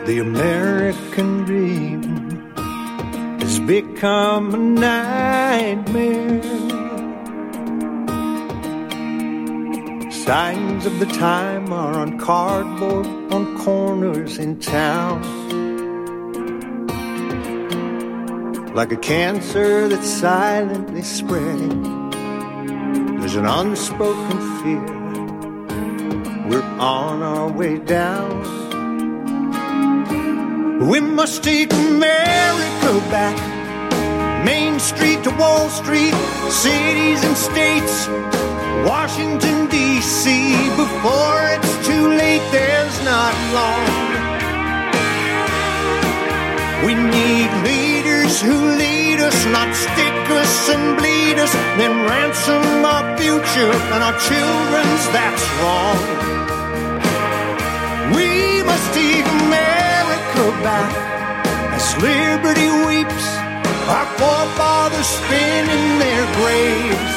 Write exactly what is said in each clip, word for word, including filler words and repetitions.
The American dream has become a nightmare. Signs of the time are on cardboard on corners in town. Like a cancer that's silently spreading, there's an unspoken fear. We're on our way down. We must take America back. Main Street to Wall Street, cities and states, Washington, D C Before it's too late, there's not long. We need leaders who lead us, not stick us and bleed us, then ransom our future and our children's, that's wrong. We must take America back as liberty weeps, our forefathers spin in their graves.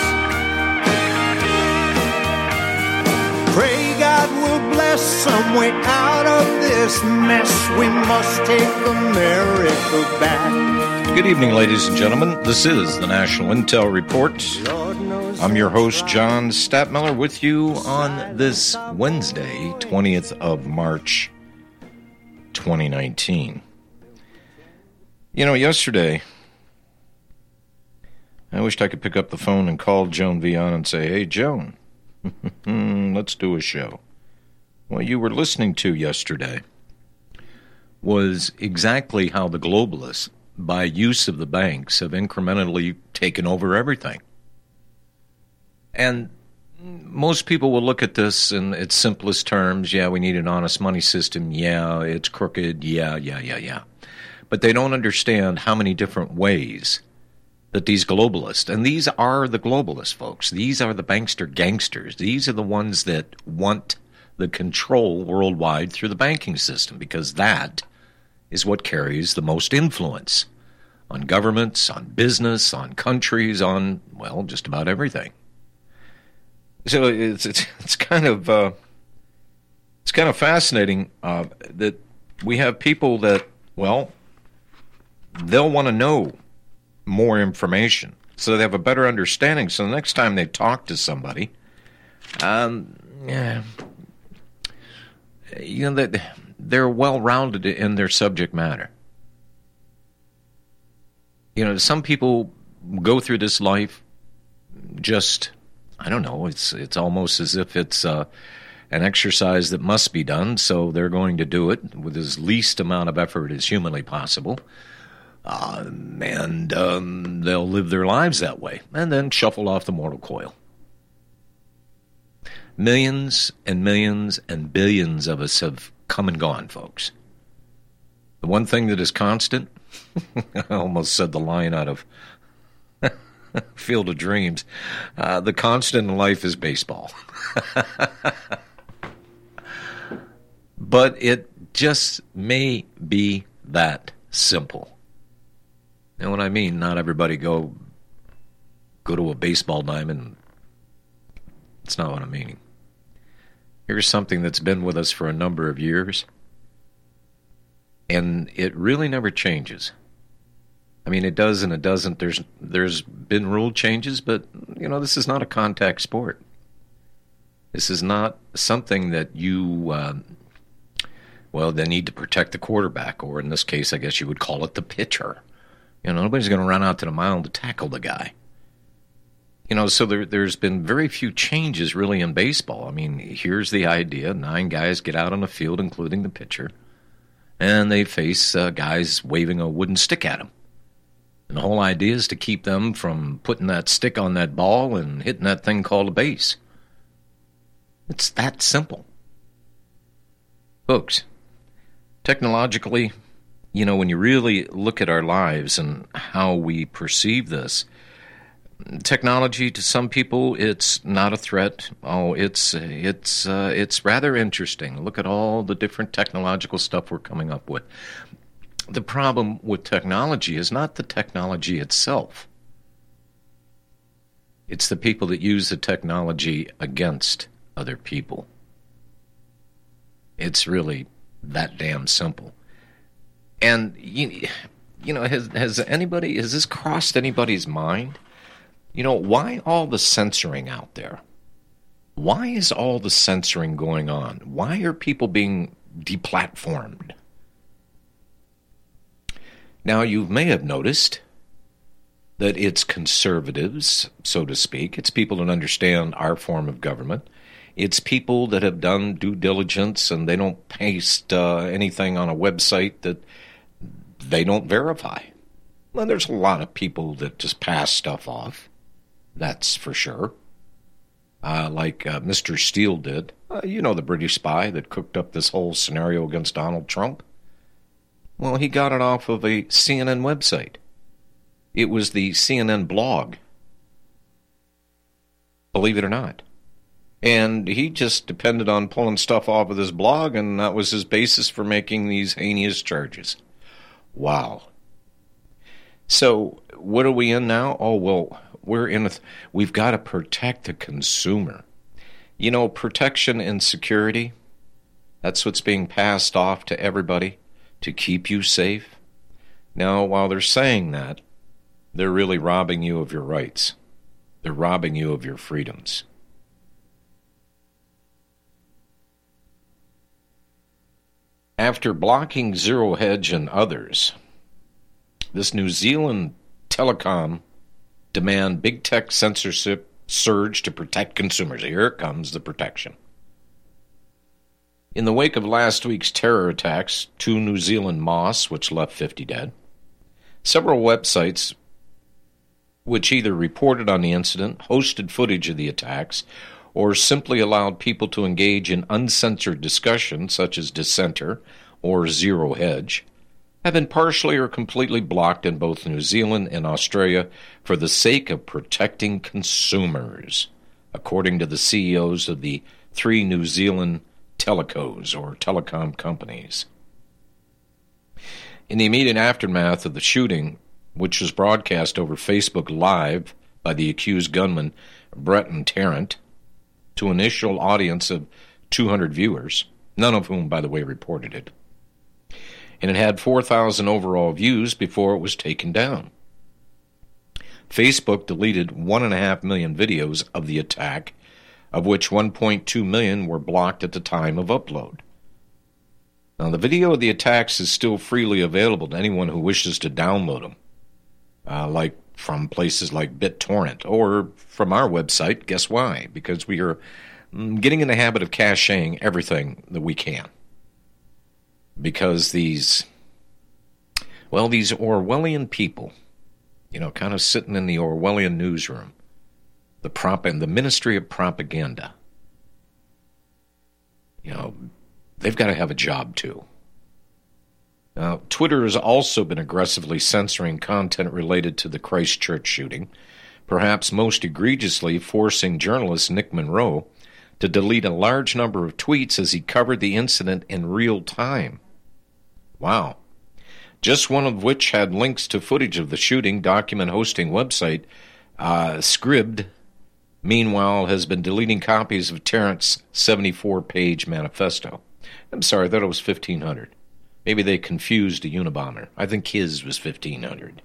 Pray God will bless some way out of this mess. We must take America back. Good evening, ladies and gentlemen. This is the National Intel Report. I'm your host, John Statmiller, with you on this Wednesday, twentieth of March, twenty nineteen. You know, yesterday, I wished I could pick up the phone and call Joan Vion and say, hey, Joan, let's do a show. What you were listening to yesterday was exactly how the globalists, by use of the banks, have incrementally taken over everything. And most people will look at this in its simplest terms. Yeah, we need an honest money system. Yeah, it's crooked. Yeah, yeah, yeah, yeah. But they don't understand how many different ways that these globalists, and these are the globalists, folks. These are the bankster gangsters. These are the ones that want the control worldwide through the banking system, because that is what carries the most influence on governments, on business, on countries, on, well, just about everything. So it's it's, it's kind of uh, it's kind of fascinating uh, that we have people that, well, they'll want to know more information, so they have a better understanding. So the next time they talk to somebody, um, yeah, you know, that they're well-rounded in their subject matter. You know, some people go through this life just, I don't know, it's it's almost as if it's uh, an exercise that must be done, so they're going to do it with as least amount of effort as humanly possible. Uh, and um, they'll live their lives that way, and then shuffle off the mortal coil. Millions and millions and billions of us have come and gone, folks. The one thing that is constant, I almost said the line out of Field of Dreams, uh, the constant in life is baseball. But it just may be that simple. And what I mean, not everybody go go to a baseball diamond. That's not what I'm meaning. Here's something that's been with us for a number of years, and it really never changes. I mean, it does and it doesn't. There's there's been rule changes, but, you know, this is not a contact sport. This is not something that you, uh, well, they need to protect the quarterback, or in this case, I guess you would call it the pitcher. You know, nobody's going to run out to the mound to tackle the guy. You know, so there, there's been very few changes really in baseball. I mean, here's the idea. Nine guys get out on the field, including the pitcher, and they face uh, guys waving a wooden stick at them. And the whole idea is to keep them from putting that stick on that ball and hitting that thing called a base. It's that simple. Folks, technologically, you know, when you really look at our lives and how we perceive this, technology to some people, it's not a threat. Oh, it's it's uh, it's rather interesting. Look at all the different technological stuff we're coming up with. The problem with technology is not the technology itself. It's the people that use the technology against other people. It's really that damn simple. And, you, you know, has, has anybody, has this crossed anybody's mind? You know, why all the censoring out there? Why is all the censoring going on? Why are people being deplatformed? Now, you may have noticed that it's conservatives, so to speak. It's people that understand our form of government. It's people that have done due diligence and they don't paste uh, anything on a website that they don't verify. Well, there's a lot of people that just pass stuff off. That's for sure. Uh, like uh, Mister Steele did. Uh, you know, the British spy that cooked up this whole scenario against Donald Trump? Well, he got it off of a C N N website. It was the C N N blog. Believe it or not. And he just depended on pulling stuff off of this blog, and that was his basis for making these heinous charges. Wow. So, what are we in now? Oh, well, we're in a... Th- we've got to protect the consumer. You know, protection and security, that's what's being passed off to everybody to keep you safe. Now, while they're saying that, they're really robbing you of your rights. They're robbing you of your freedoms. After blocking Zero Hedge and others, this New Zealand telecom demand big tech censorship surge to protect consumers. Here it comes, the protection. In the wake of last week's terror attacks, two New Zealand mosques, which left fifty dead, several websites which either reported on the incident, hosted footage of the attacks, or simply allowed people to engage in uncensored discussion, such as Dissenter or Zero Hedge, have been partially or completely blocked in both New Zealand and Australia for the sake of protecting consumers, according to the C E Os of the three New Zealand telecos, or telecom companies. In the immediate aftermath of the shooting, which was broadcast over Facebook Live by the accused gunman Breton Tarrant, to an initial audience of two hundred viewers, none of whom, by the way, reported it. And it had four thousand overall views before it was taken down. Facebook deleted one point five million videos of the attack, of which one point two million were blocked at the time of upload. Now, the video of the attacks is still freely available to anyone who wishes to download them, uh, like from places like BitTorrent, or from our website. Guess why? Because we are getting in the habit of caching everything that we can. Because these, well, these Orwellian people, you know, kind of sitting in the Orwellian newsroom, the prop and the Ministry of Propaganda, you know, they've got to have a job too. Now, Twitter has also been aggressively censoring content related to the Christchurch shooting, perhaps most egregiously forcing journalist Nick Monroe to delete a large number of tweets as he covered the incident in real time. Wow. Just one of which had links to footage of the shooting. Document hosting website uh, Scribd, meanwhile, has been deleting copies of Tarrant's seventy-four page manifesto. I'm sorry, I thought it was fifteen hundred. Maybe they confused a Unabomber. I think his was fifteen hundred.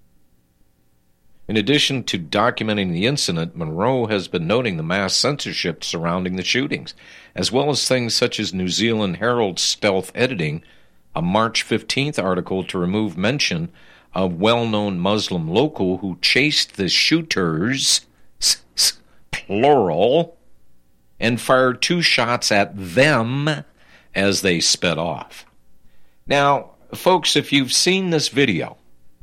In addition to documenting the incident, Monroe has been noting the mass censorship surrounding the shootings, as well as things such as New Zealand Herald stealth editing a March fifteenth article to remove mention of well-known Muslim local who chased the shooters, plural, and fired two shots at them as they sped off. Now, folks, if you've seen this video,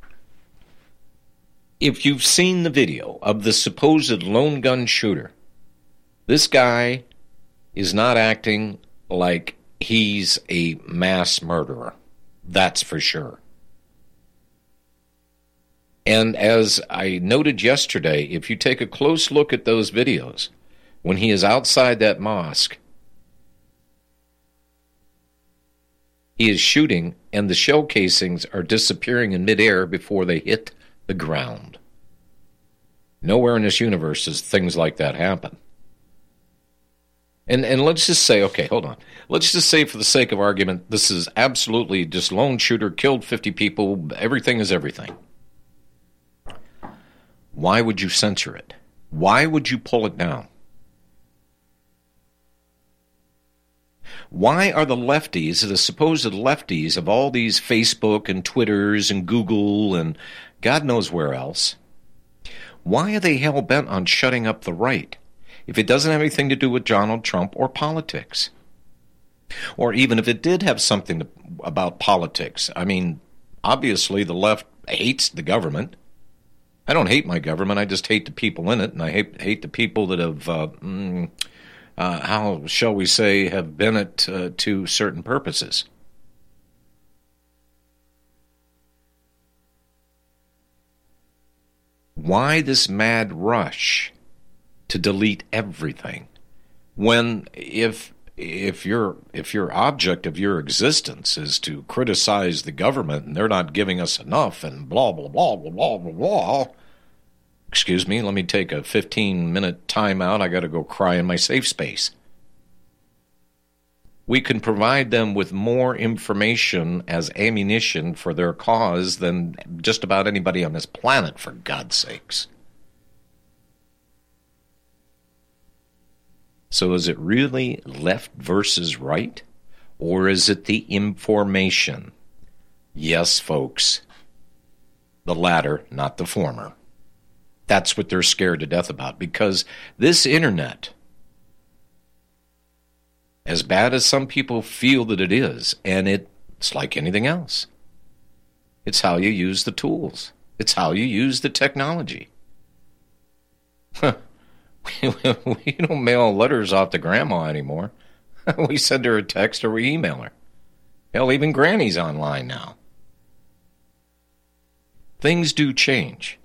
if you've seen the video of the supposed lone gun shooter, this guy is not acting like he's a mass murderer. That's for sure. And as I noted yesterday, if you take a close look at those videos, when he is outside that mosque, he is shooting, and the shell casings are disappearing in midair before they hit the ground. Nowhere in this universe does things like that happen. And and let's just say, okay, hold on. Let's just say, for the sake of argument, this is absolutely just lone shooter, killed fifty people, everything is everything. Why would you censor it? Why would you pull it down? Why are the lefties, the supposed lefties of all these Facebook and Twitters and Google and God knows where else, why are they hell-bent on shutting up the right if it doesn't have anything to do with Donald Trump or politics? Or even if it did have something to, about politics. I mean, obviously the left hates the government. I don't hate my government. I just hate the people in it, and I hate, hate the people that have, uh, mm, uh, how shall we say, have been it uh, to certain purposes. Why this mad rush to delete everything when if if your if your object of your existence is to criticize the government and they're not giving us enough and blah blah blah blah blah blah blah. Excuse me, let me take a fifteen minute time out. I got to go cry in my safe space. We can provide them with more information as ammunition for their cause than just about anybody on this planet, for God's sakes. So is it really left versus right? Or is it the information? Yes, folks. The latter, not the former. That's what they're scared to death about, because this internet, as bad as some people feel that it is, and it's like anything else. It's how you use the tools. It's how you use the technology. Huh. We don't mail letters off to Grandma anymore. We send her a text or we email her. Hell, even Granny's online now. Things do change.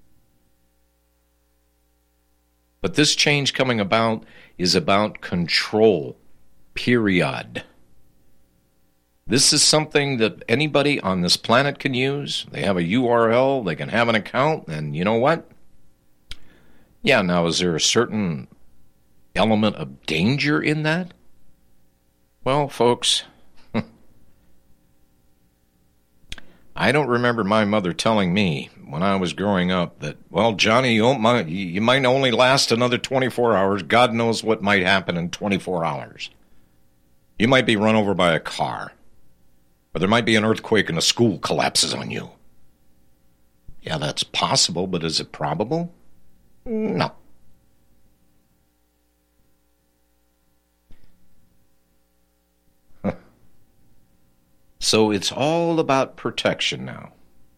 But this change coming about is about control. Period. This is something that anybody on this planet can use. They have a U R L, they can have an account, and you know what? Yeah, now is there a certain element of danger in that? Well, folks, I don't remember my mother telling me when I was growing up that, well, Johnny, you might, you might only last another twenty-four hours. God knows what might happen in twenty-four hours. You might be run over by a car. Or there might be an earthquake and a school collapses on you. Yeah, that's possible, but is it probable? No. So it's all about protection now.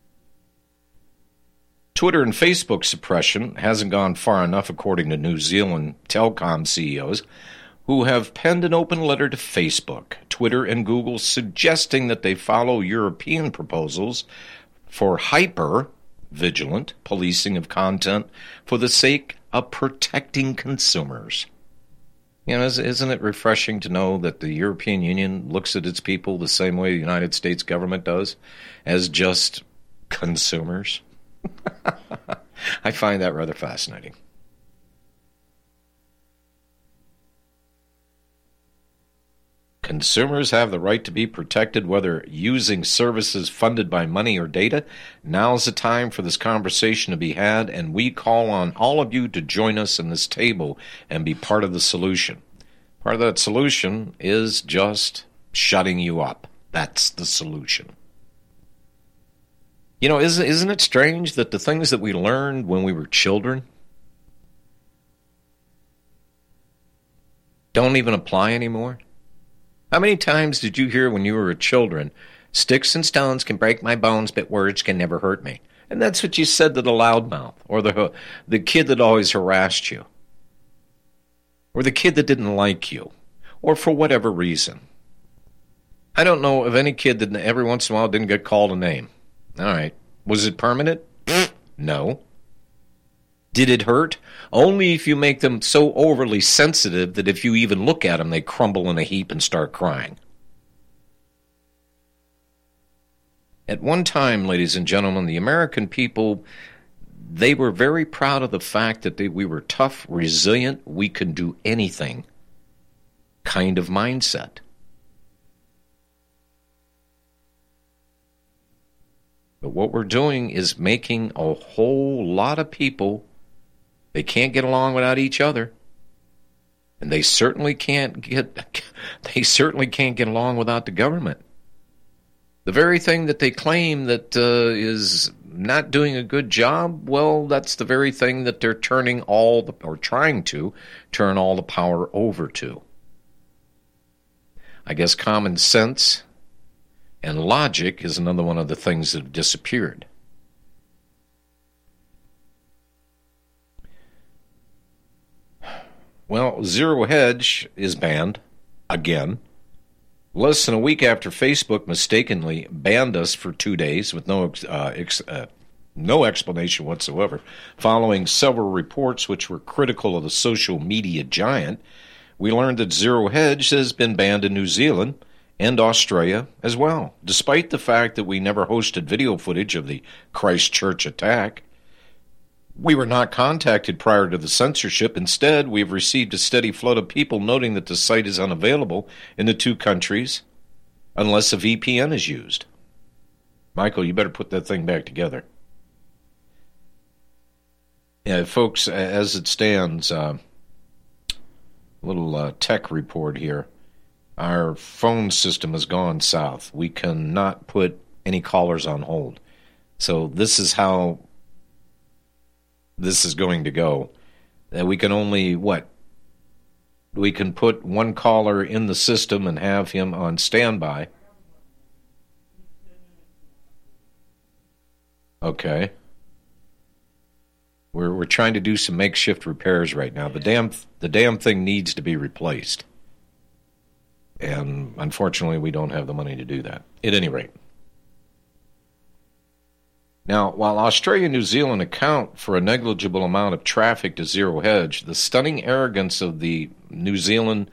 Twitter and Facebook suppression hasn't gone far enough, according to New Zealand telecom C E Os, who have penned an open letter to Facebook, Twitter, and Google suggesting that they follow European proposals for hyper-vigilant policing of content for the sake of protecting consumers. You know, isn't it refreshing to know that the European Union looks at its people the same way the United States government does, as just consumers? I find that rather fascinating. Consumers have the right to be protected whether using services funded by money or data. Now's the time for this conversation to be had, and we call on all of you to join us in this table and be part of the solution. Part of that solution is just shutting you up. That's the solution. You know, isn't, isn't it strange that the things that we learned when we were children don't even apply anymore? How many times did you hear when you were a children, sticks and stones can break my bones, but words can never hurt me? And that's what you said to the loudmouth, or the the kid that always harassed you, or the kid that didn't like you, or for whatever reason. I don't know of any kid that every once in a while didn't get called a name. All right. Was it permanent? No. Did it hurt? Only if you make them so overly sensitive that if you even look at them, they crumble in a heap and start crying. At one time, ladies and gentlemen, the American people, they were very proud of the fact that they, we were tough, resilient, we could do anything. kind of mindset. But what we're doing is making a whole lot of people, they can't get along without each other. And they certainly can't get they certainly can't get along without the government. The very thing that they claim that uh, is not doing a good job, well, that's the very thing that they're turning all the, or trying to turn all the power over to. I guess common sense and logic is another one of the things that have disappeared. Well, Zero Hedge is banned again. Less than a week after Facebook mistakenly banned us for two days with no uh, ex, uh, no explanation whatsoever, following several reports which were critical of the social media giant, we learned that Zero Hedge has been banned in New Zealand and Australia as well, despite the fact that we never hosted video footage of the Christchurch attack. We were not contacted prior to the censorship. Instead, we have received a steady flood of people noting that the site is unavailable in the two countries unless a V P N is used. Michael, you better put that thing back together. Yeah, folks, as it stands, uh, a little uh, tech report here. Our phone system has gone south. We cannot put any callers on hold. So this is how this is going to go. That we can only, what? We can put one caller in the system and have him on standby. Okay. We're we're trying to do some makeshift repairs right now. The damn the damn thing needs to be replaced. And unfortunately, we don't have the money to do that. At any rate. Now, while Australia and New Zealand account for a negligible amount of traffic to Zero Hedge, the stunning arrogance of the New Zealand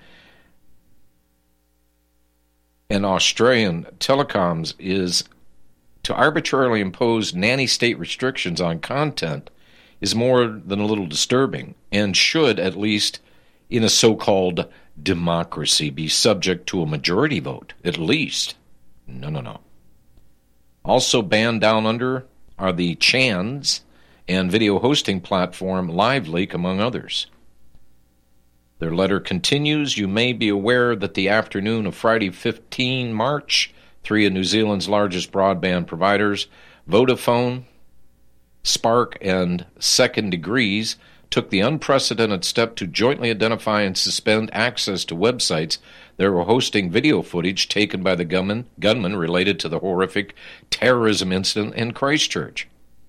and Australian telecoms is to arbitrarily impose nanny state restrictions on content is more than a little disturbing and should, at least in a so-called democracy, be subject to a majority vote, at least. No, no, no. Also banned down under are the Chans and video hosting platform LiveLeak, among others. Their letter continues, you may be aware that the afternoon of Friday, the fifteenth of March, three of New Zealand's largest broadband providers, Vodafone, Spark, and Second Degrees, took the unprecedented step to jointly identify and suspend access to websites that were hosting video footage taken by the gunman, gunman related to the horrific terrorism incident in Christchurch.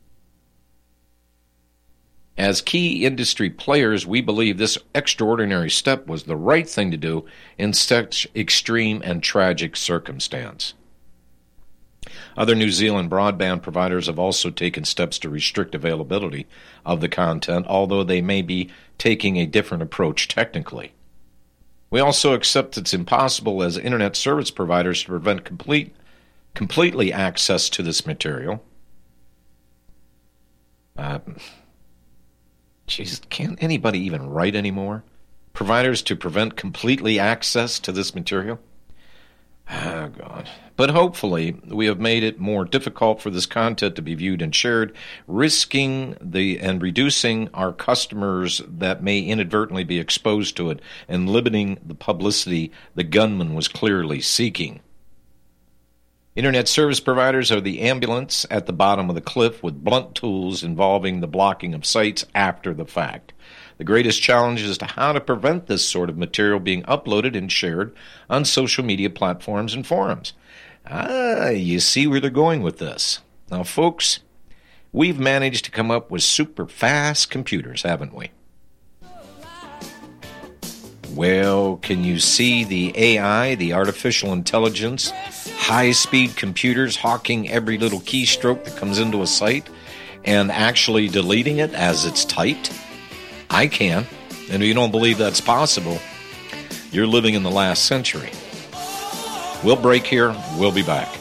As key industry players, we believe this extraordinary step was the right thing to do in such extreme and tragic circumstance. Other New Zealand broadband providers have also taken steps to restrict availability of the content, although they may be taking a different approach technically. We also accept it's impossible as internet service providers to prevent complete, completely access to this material. Uh, geez, can't anybody even write anymore? Providers to prevent completely access to this material? Oh, God. But hopefully, we have made it more difficult for this content to be viewed and shared, risking the and reducing our customers that may inadvertently be exposed to it and limiting the publicity the gunman was clearly seeking. Internet service providers are the ambulance at the bottom of the cliff with blunt tools involving the blocking of sites after the fact. The greatest challenge is to how to prevent this sort of material being uploaded and shared on social media platforms and forums. Ah, you see where they're going with this. Now, folks, we've managed to come up with super fast computers, haven't we? Well, can you see the A I, the artificial intelligence, high-speed computers hawking every little keystroke that comes into a site and actually deleting it as it's typed? I can, and if you don't believe that's possible, you're living in the last century. We'll break here. We'll be back.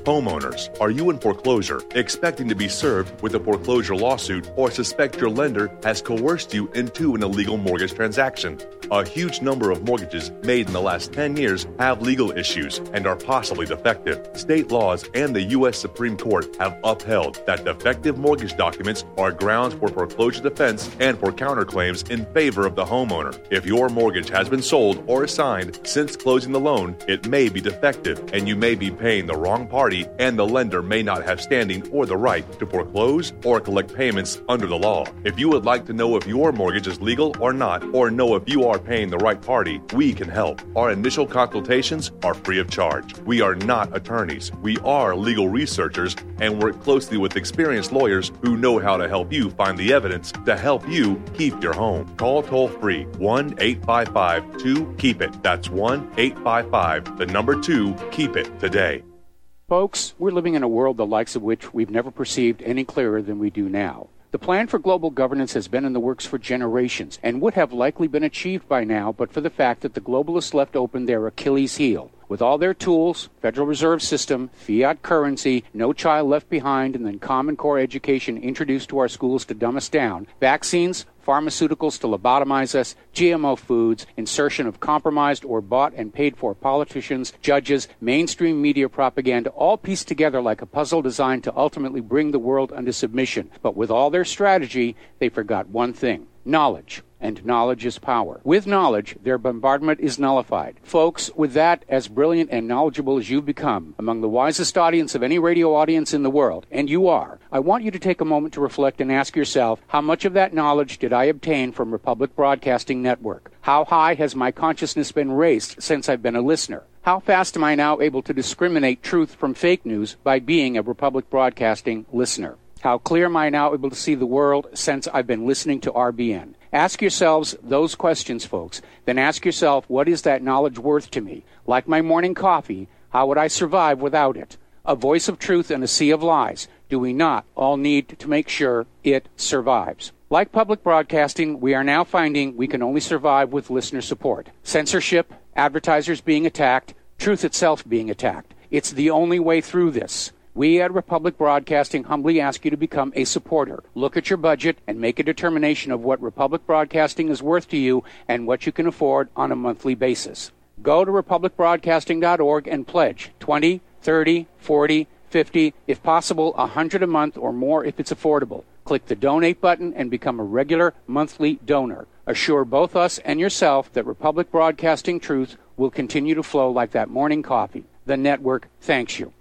Homeowners, are you in foreclosure, expecting to be served with a foreclosure lawsuit, or suspect your lender has coerced you into an illegal mortgage transaction? A huge number of mortgages made in the last ten years have legal issues and are possibly defective. State laws and the U S Supreme Court have upheld that defective mortgage documents are grounds for foreclosure defense and for counterclaims in favor of the homeowner. If your mortgage has been sold or assigned since closing the loan, it may be defective and you may be paying the wrong party, and the lender may not have standing or the right to foreclose or collect payments under the law. If you would like to know if your mortgage is legal or not, or know if you are paying the right party, we can help. Our initial consultations are free of charge. We are not attorneys. We are legal researchers and work closely with experienced lawyers who know how to help you find the evidence to help you keep your home. Call toll-free one eight five five two keep it. That's one eight five five, the number two, keep it today. Folks, we're living in a world the likes of which we've never perceived any clearer than we do now. The plan for global governance has been in the works for generations and would have likely been achieved by now but for the fact that the globalists left open their Achilles heel. With all their tools, Federal Reserve System, fiat currency, no child left behind, and then Common Core education introduced to our schools to dumb us down, vaccines, pharmaceuticals to lobotomize us, G M O foods, insertion of compromised or bought and paid for politicians, judges, mainstream media propaganda, all pieced together like a puzzle designed to ultimately bring the world under submission. But with all their strategy, they forgot one thing: knowledge. And knowledge is power. With knowledge, their bombardment is nullified. Folks, with that, as brilliant and knowledgeable as you've become, among the wisest audience of any radio audience in the world, and you are, I want you to take a moment to reflect and ask yourself, how much of that knowledge did I obtain from Republic Broadcasting Network? How high has my consciousness been raised since I've been a listener? How fast am I now able to discriminate truth from fake news by being a Republic Broadcasting listener? How clear am I now able to see the world since I've been listening to R B N? Ask yourselves those questions, folks. Then ask yourself, what is that knowledge worth to me? Like my morning coffee, how would I survive without it? A voice of truth in a sea of lies. Do we not all need to make sure it survives? Like public broadcasting, we are now finding we can only survive with listener support. Censorship, advertisers being attacked, truth itself being attacked. It's the only way through this. We at Republic Broadcasting humbly ask you to become a supporter. Look at your budget and make a determination of what Republic Broadcasting is worth to you and what you can afford on a monthly basis. Go to republic broadcasting dot org and pledge twenty, thirty, forty, fifty, if possible one hundred a month or more if it's affordable. Click the donate button and become a regular monthly donor. Assure both us and yourself that Republic Broadcasting truth will continue to flow like that morning coffee. The network thanks you.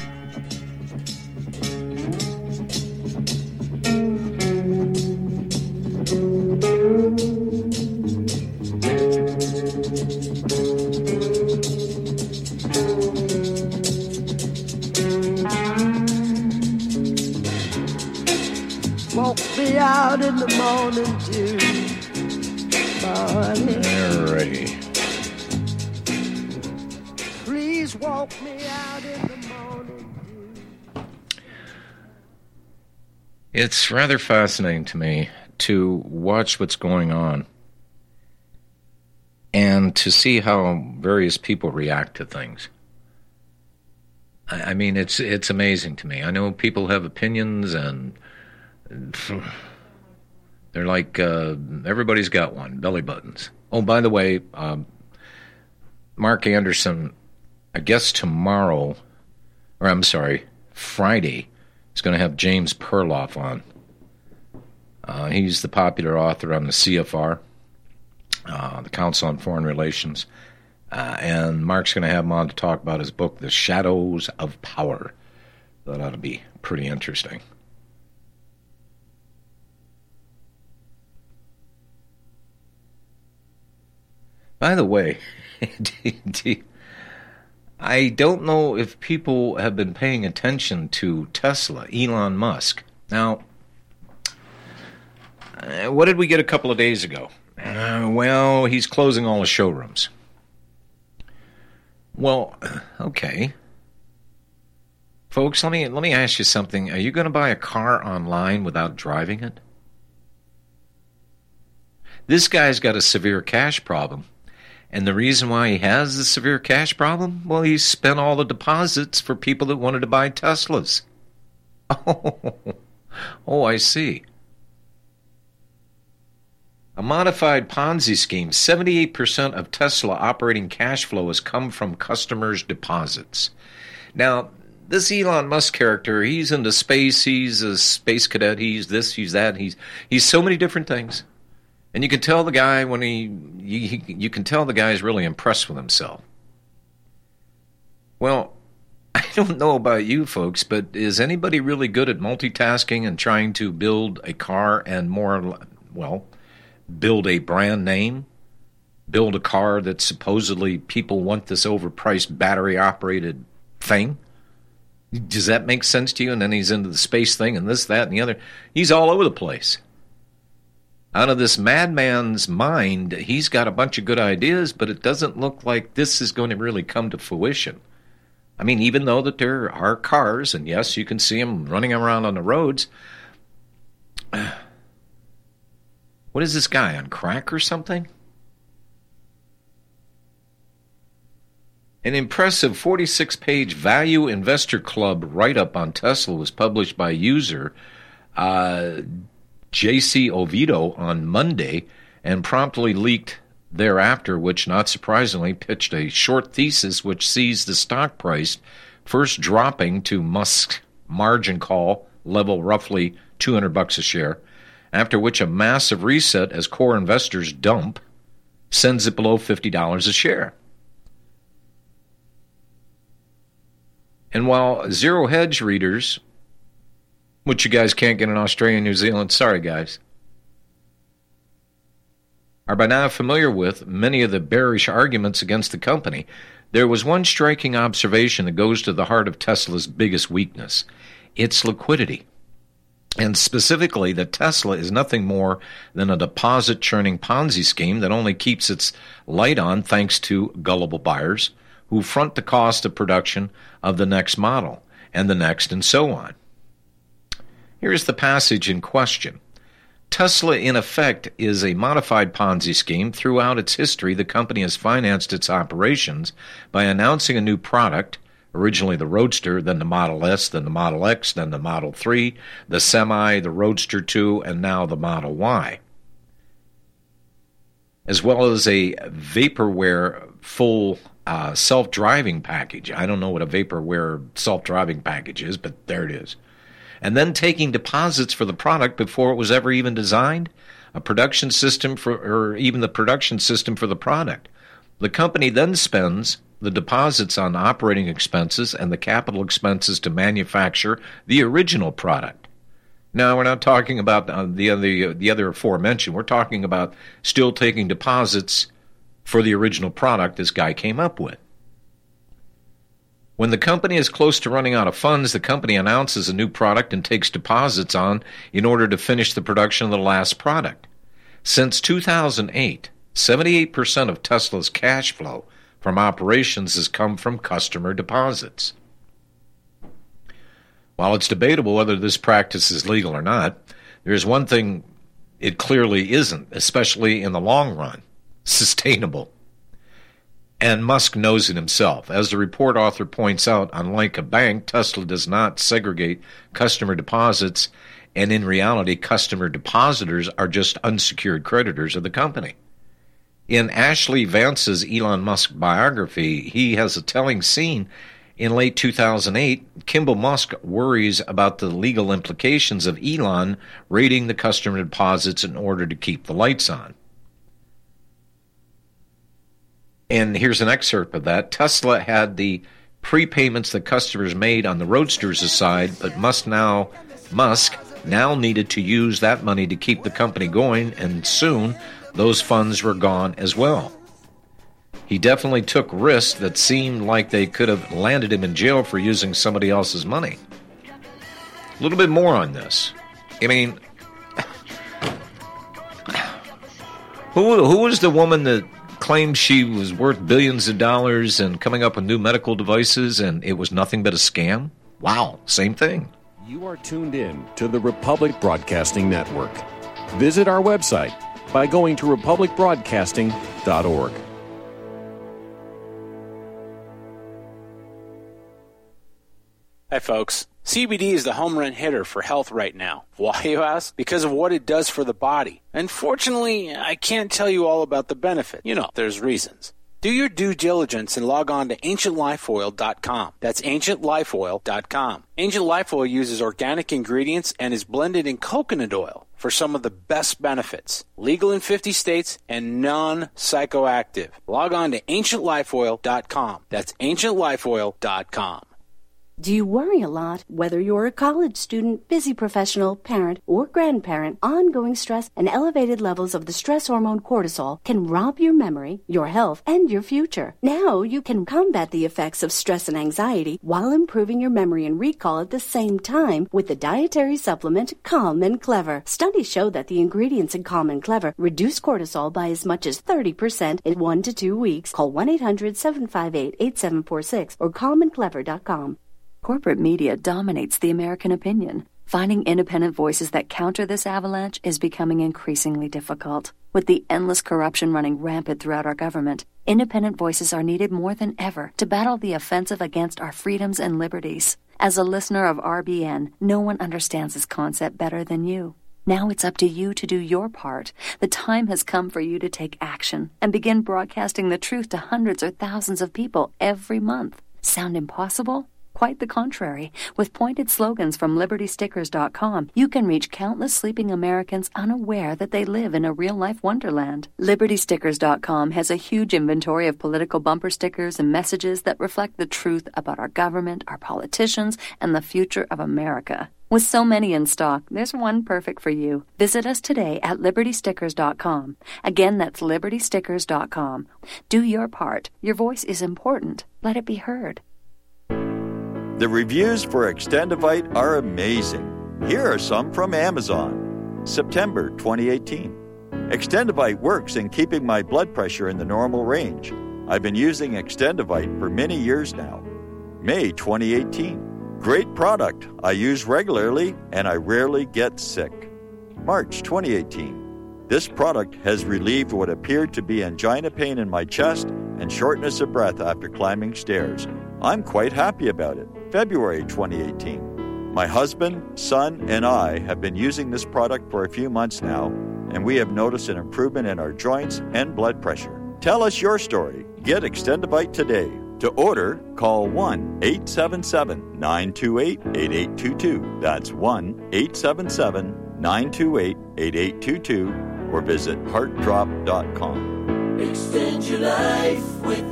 Won't be out in the morning dew, morning. Alrighty. Please walk me out in the morning dew. It's rather fascinating to me to watch what's going on and to see how various people react to things. I, I mean, it's it's amazing to me. I know people have opinions and they're like, uh, everybody's got one, belly buttons. Oh, by the way, um, Mark Anderson, I guess tomorrow, or I'm sorry, Friday, is going to have James Perloff on. Uh, he's the popular author on the C F R, uh, the Council on Foreign Relations. Uh, and Mark's going to have him on to talk about his book, The Shadows of Power. That ought to be pretty interesting. By the way, I don't know if people have been paying attention to Tesla, Elon Musk. Now, uh, what did we get a couple of days ago? Uh, well, he's closing all the showrooms. Well, okay. Folks, let me let me ask you something. Are you going to buy a car online without driving it? This guy's got a severe cash problem. And the reason why he has the severe cash problem? Well, he spent all the deposits for people that wanted to buy Teslas. Oh, oh, I see. A modified Ponzi scheme. seventy-eight percent of Tesla operating cash flow has come from customers' deposits. Now, this Elon Musk character, he's into space, he's a space cadet, he's this, he's that, he's he's so many different things. And you can tell the guy when he, you, you can tell the guy's really impressed with himself. Well, I don't know about you folks, but is anybody really good at multitasking and trying to build a car and more, well, build a brand name? Build a car that supposedly people want this overpriced battery-operated thing? Does that make sense to you? And then he's into the space thing and this, that, and the other. He's all over the place. Out of this madman's mind, he's got a bunch of good ideas, but it doesn't look like this is going to really come to fruition. I mean, even though that there are cars, and yes, you can see them running around on the roads. What is this guy, on crack or something? An impressive forty-six page Value Investor Club write-up on Tesla was published by user uh, J C Oviedo on Monday and promptly leaked thereafter, which, not surprisingly, pitched a short thesis which sees the stock price first dropping to Musk's margin call level, roughly two hundred bucks a share, after which a massive reset as core investors dump sends it below fifty dollars a share. And while Zero Hedge readers, which you guys can't get in Australia and New Zealand, sorry guys, are by now familiar with many of the bearish arguments against the company, there was one striking observation that goes to the heart of Tesla's biggest weakness: its liquidity. And specifically, that Tesla is nothing more than a deposit-churning Ponzi scheme that only keeps its light on thanks to gullible buyers who front the cost of production of the next model, and the next, and so on. Here's the passage in question. Tesla, in effect, is a modified Ponzi scheme. Throughout its history, the company has financed its operations by announcing a new product, originally the Roadster, then the Model S, then the Model X, then the Model three, the Semi, the Roadster two, and now the Model Y, as well as a vaporware full uh, self-driving package. I don't know what a vaporware self-driving package is, but there it is. And then taking deposits for the product before it was ever even designed, a production system for, or even the production system for the product. The company then spends the deposits on operating expenses and the capital expenses to manufacture the original product. Now, we're not talking about uh, the other the other aforementioned. We're talking about still taking deposits for the original product this guy came up with. When the company is close to running out of funds, the company announces a new product and takes deposits on in order to finish the production of the last product. Since two thousand eight, seventy-eight percent of Tesla's cash flow from operations has come from customer deposits. While it's debatable whether this practice is legal or not, there is one thing it clearly isn't, especially in the long run: sustainable. And Musk knows it himself. As the report author points out, unlike a bank, Tesla does not segregate customer deposits, and in reality, customer depositors are just unsecured creditors of the company. In Ashley Vance's Elon Musk biography, he has a telling scene. In late two thousand eight, Kimball Musk worries about the legal implications of Elon raiding the customer deposits in order to keep the lights on. And here's an excerpt of that. Tesla had the prepayments that customers made on the Roadsters aside, but Musk now, Musk now needed to use that money to keep the company going, and soon those funds were gone as well. He definitely took risks that seemed like they could have landed him in jail for using somebody else's money. A little bit more on this. I mean, who who was the woman that claimed she was worth billions of dollars and coming up with new medical devices, and it was nothing but a scam? Wow, same thing. You are tuned in to the Republic Broadcasting Network. Visit our website by going to republic broadcasting dot org. Hi, folks. C B D is the home run hitter for health right now. Why, you ask? Because of what it does for the body. Unfortunately, I can't tell you all about the benefit. You know, there's reasons. Do your due diligence and log on to ancient life oil dot com. That's ancient life oil dot com. Ancient Life Oil uses organic ingredients and is blended in coconut oil for some of the best benefits. Legal in fifty states and non-psychoactive. Log on to ancient life oil dot com. That's ancient life oil dot com. Do you worry a lot? Whether you're a college student, busy professional, parent, or grandparent, ongoing stress and elevated levels of the stress hormone cortisol can rob your memory, your health, and your future. Now you can combat the effects of stress and anxiety while improving your memory and recall at the same time with the dietary supplement Calm and Clever. Studies show that the ingredients in Calm and Clever reduce cortisol by as much as thirty percent in one to two weeks. Call one eight hundred seven five eight eight seven four six or calm and clever dot com. Corporate media dominates the American opinion. Finding independent voices that counter this avalanche is becoming increasingly difficult. With the endless corruption running rampant throughout our government, independent voices are needed more than ever to battle the offensive against our freedoms and liberties. As a listener of R B N, no one understands this concept better than you. Now it's up to you to do your part. The time has come for you to take action and begin broadcasting the truth to hundreds or thousands of people every month. Sound impossible? Quite the contrary. With pointed slogans from liberty stickers dot com, you can reach countless sleeping Americans unaware that they live in a real-life wonderland. liberty stickers dot com has a huge inventory of political bumper stickers and messages that reflect the truth about our government, our politicians, and the future of America. With so many in stock, there's one perfect for you. Visit us today at liberty stickers dot com. Again, that's liberty stickers dot com. Do your part. Your voice is important. Let it be heard. The reviews for Extendivite are amazing. Here are some from Amazon. September twenty eighteen. Extendivite works in keeping my blood pressure in the normal range. I've been using Extendivite for many years now. May twenty eighteen. Great product. I use regularly and I rarely get sick. March twenty eighteen. This product has relieved what appeared to be angina pain in my chest and shortness of breath after climbing stairs. I'm quite happy about it. February twenty eighteen. My husband, son, and I have been using this product for a few months now, and we have noticed an improvement in our joints and blood pressure. Tell us your story. Get Extendivite today. To order, call one eight seven seven nine two eight eight eight two two. That's one eight seven seven nine two eight eight eight two two or visit heart drop dot com. Extend your life with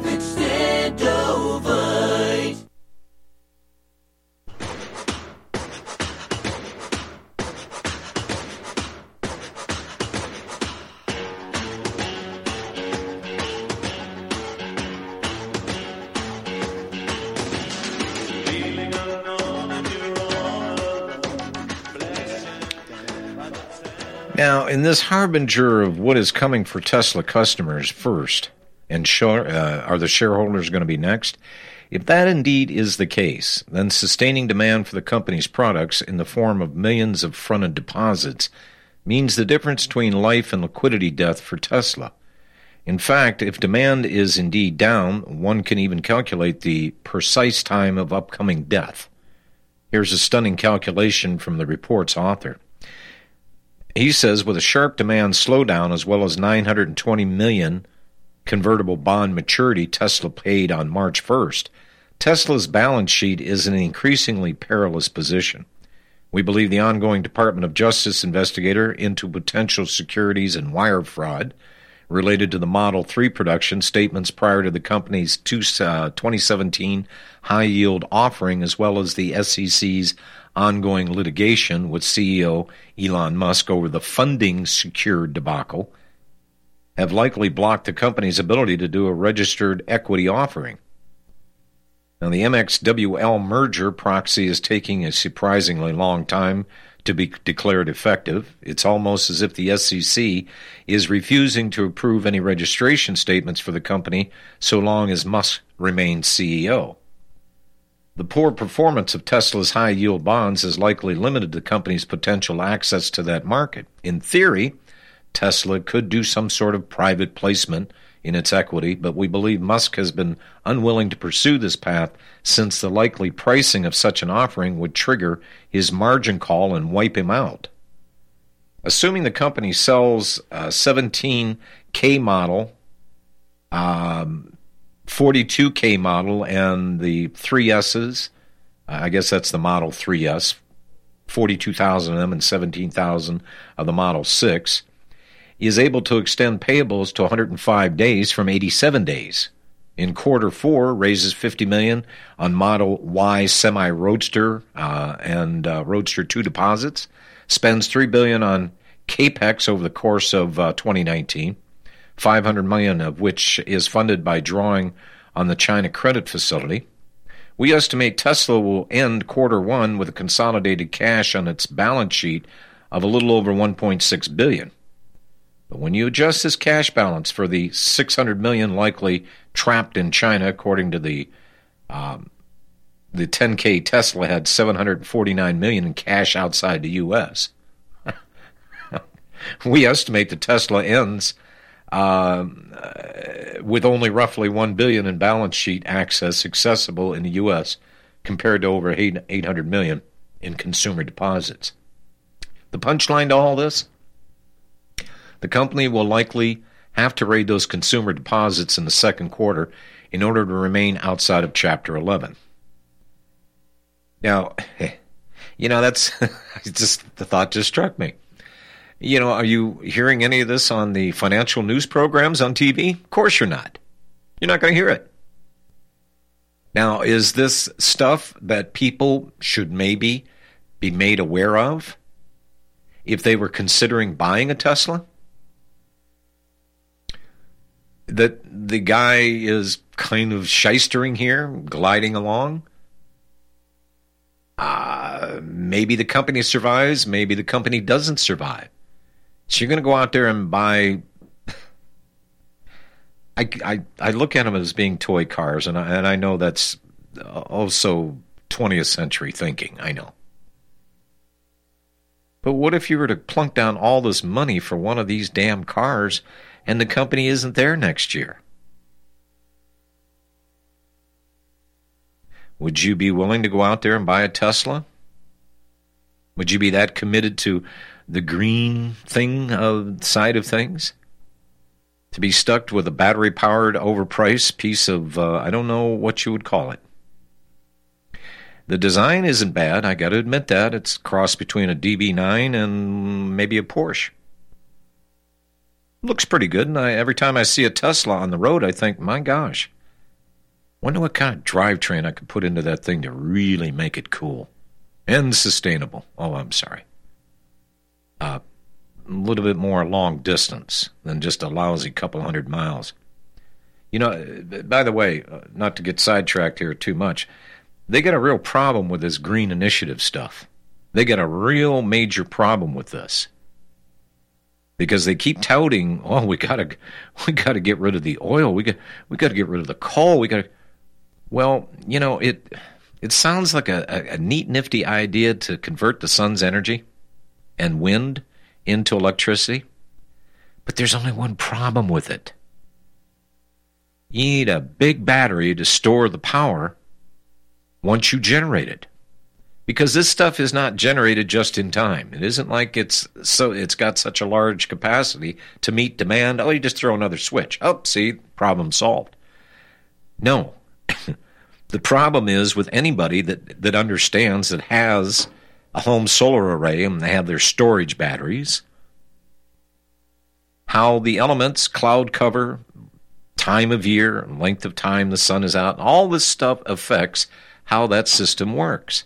Extendovite. Now, in this harbinger of what is coming for Tesla customers first, and sure, uh, are the shareholders going to be next? If that indeed is the case, then sustaining demand for the company's products in the form of millions of fronted deposits means the difference between life and liquidity death for Tesla. In fact, if demand is indeed down, one can even calculate the precise time of upcoming death. Here's a stunning calculation from the report's author. He says with a sharp demand slowdown as well as nine hundred twenty million dollars convertible bond maturity Tesla paid on March first, Tesla's balance sheet is in an increasingly perilous position. We believe the ongoing Department of Justice investigator into potential securities and wire fraud related to the Model three production statements prior to the company's twenty seventeen high-yield offering, as well as the S E C's ongoing litigation with C E O Elon Musk over the funding secured debacle, have likely blocked the company's ability to do a registered equity offering. Now, the M X W L merger proxy is taking a surprisingly long time to be declared effective. It's almost as if the S E C is refusing to approve any registration statements for the company so long as Musk remains C E O. The poor performance of Tesla's high-yield bonds has likely limited the company's potential access to that market. In theory, Tesla could do some sort of private placement in its equity, but we believe Musk has been unwilling to pursue this path since the likely pricing of such an offering would trigger his margin call and wipe him out. Assuming the company sells a seventeen K model, um, forty-two K model, and the three S's, I guess that's the Model three S, forty-two thousand of them and seventeen thousand of the Model six, is able to extend payables to one hundred five days from eighty-seven days. In quarter four, raises fifty million dollars on Model Y semi-roadster uh, and uh, Roadster two deposits, spends three billion dollars on CAPEX over the course of uh, twenty nineteen, five hundred million dollars of which is funded by drawing on the China credit facility. We estimate Tesla will end quarter one with a consolidated cash on its balance sheet of a little over one point six billion dollars. But when you adjust this cash balance for the six hundred million dollars likely trapped in China, according to the um, the ten K Tesla had seven hundred forty-nine million dollars in cash outside the U S We estimate that Tesla ends um, uh, with only roughly one billion dollars in balance sheet access accessible in the U S compared to over eight hundred million dollars in consumer deposits. The punchline to all this? The company will likely have to raid those consumer deposits in the second quarter in order to remain outside of Chapter eleven. Now, you know, that's just the thought just struck me. You know, are you hearing any of this on the financial news programs on T V? Of course you're not. You're not going to hear it. Now, is this stuff that people should maybe be made aware of if they were considering buying a Tesla? That the guy is kind of shystering here, gliding along? Uh, maybe the company survives, maybe the company doesn't survive. So you're going to go out there and buy... I, I, I look at them as being toy cars, and I, and I know that's also twentieth century thinking, I know. But what if you were to plunk down all this money for one of these damn cars and the company isn't there next year? Would you be willing to go out there and buy a Tesla? Would you be that committed to the green thing of side of things? To be stuck with a battery-powered, overpriced piece of, uh, I don't know what you would call it. The design isn't bad, I got to admit that. It's a cross between a D B nine and maybe a Porsche. Looks pretty good, and I, every time I see a Tesla on the road, I think, my gosh, wonder what kind of drivetrain I could put into that thing to really make it cool and sustainable. Oh, I'm sorry. Uh, a little bit more long distance than just a lousy couple hundred miles. You know, by the way, uh, not to get sidetracked here too much, they got a real problem with this green initiative stuff. They got a real major problem with this. Because they keep touting, oh, we gotta, we gotta get rid of the oil. We got, we gotta get rid of the coal. We gotta. Well, you know, it, it sounds like a, a, a neat, nifty idea to convert the sun's energy and wind into electricity, but there's only one problem with it. You need a big battery to store the power once you generate it. Because this stuff is not generated just in time. It isn't like it's so it's got such a large capacity to meet demand. Oh, you just throw another switch. Oh, see, problem solved. No. The problem is with anybody that, that understands that has a home solar array and they have their storage batteries, how the elements, cloud cover, time of year, length of time the sun is out, all this stuff affects how that system works.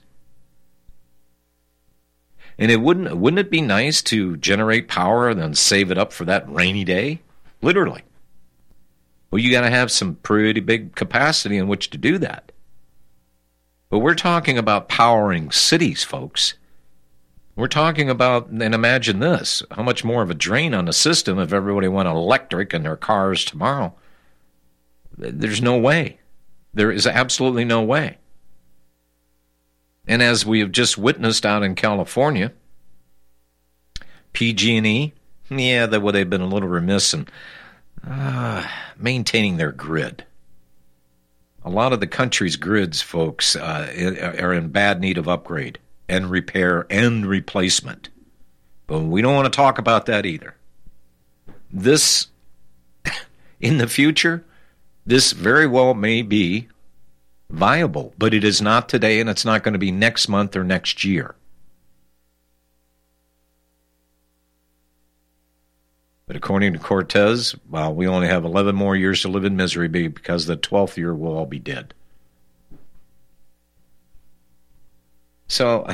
And it wouldn't wouldn't it be nice to generate power and then save it up for that rainy day? Literally. Well, you got to have some pretty big capacity in which to do that. But we're talking about powering cities, folks. We're talking about, and imagine this, how much more of a drain on the system if everybody went electric in their cars tomorrow. There's no way. There is absolutely no way. And as we have just witnessed out in California, P G and E, yeah, they, well, they've been a little remiss in Uh, maintaining their grid. A lot of the country's grids, folks, uh, are in bad need of upgrade and repair and replacement. But we don't want to talk about that either. This, in the future, this very well may be viable, but it is not today, and it's not going to be next month or next year. But according to Cortez, well, we only have eleven more years to live in misery because the twelfth year we'll all be dead. So,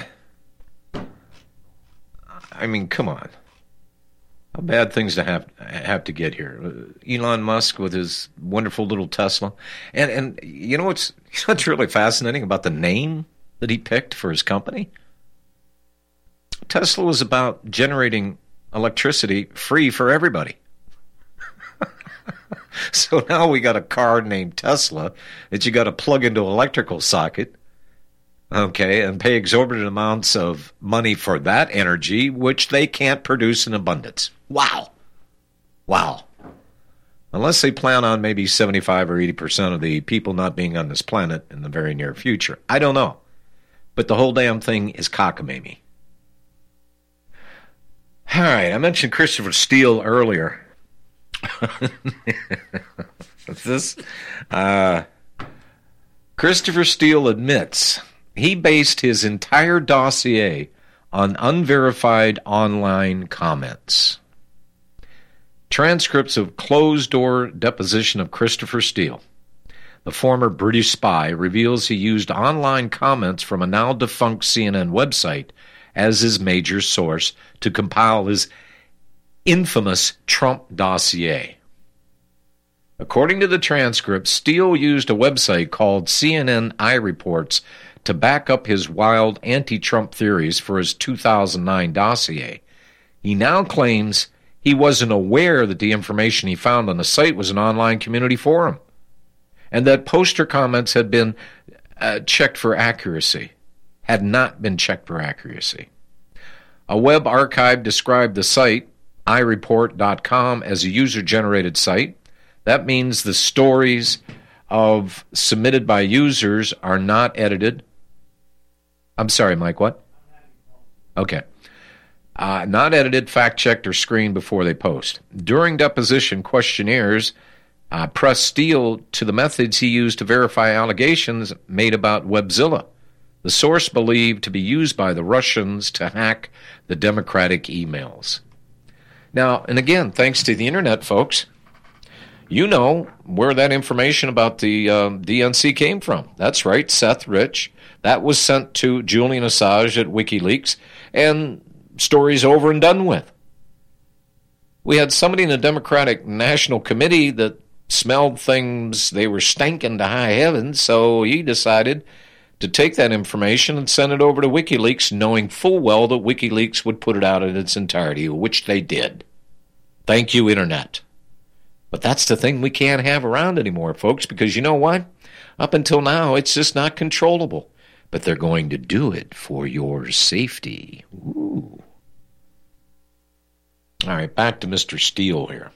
I mean, come on. How bad things to have have to get here. Elon Musk with his wonderful little Tesla. And and you know what's, what's really fascinating about the name that he picked for his company? Tesla was about generating electricity free for everybody. So now we got a car named Tesla that you got to plug into an electrical socket, okay, and pay exorbitant amounts of money for that energy, which they can't produce in abundance. Wow. Wow. Unless they plan on maybe seventy-five or eighty percent of the people not being on this planet in the very near future. I don't know. But the whole damn thing is cockamamie. All right, I mentioned Christopher Steele earlier. this, uh, Christopher Steele admits he based his entire dossier on unverified online comments. Transcripts of closed-door deposition of Christopher Steele, the former British spy, reveals he used online comments from a now-defunct C N N website as his major source to compile his infamous Trump dossier. According to the transcript, Steele used a website called C N N iReports to back up his wild anti-Trump theories for his two thousand nine dossier. He now claims he wasn't aware that the information he found on the site was an online community forum, and that poster comments had been uh, checked for accuracy. Had not been checked for accuracy. A web archive described the site, i report dot com, as a user-generated site. That means the stories of submitted by users are not edited. I'm sorry, Mike, what? Okay. Uh, not edited, fact-checked, or screened before they post. During deposition, questionnaires uh, pressed Steele to the methods he used to verify allegations made about Webzilla, the source believed to be used by the Russians to hack the Democratic emails. Now, and again, thanks to the internet, folks, you know where that information about the uh, D N C came from. That's right, Seth Rich. That was sent to Julian Assange at WikiLeaks, and story's over and done with. We had somebody in the Democratic National Committee that smelled things, they were stinking to high heaven, so he decided to take that information and send it over to WikiLeaks, knowing full well that WikiLeaks would put it out in its entirety, which they did. Thank you, Internet. But that's the thing we can't have around anymore, folks, because you know what? Up until now, it's just not controllable. But they're going to do it for your safety. Ooh. All right, back to Mister Steele here.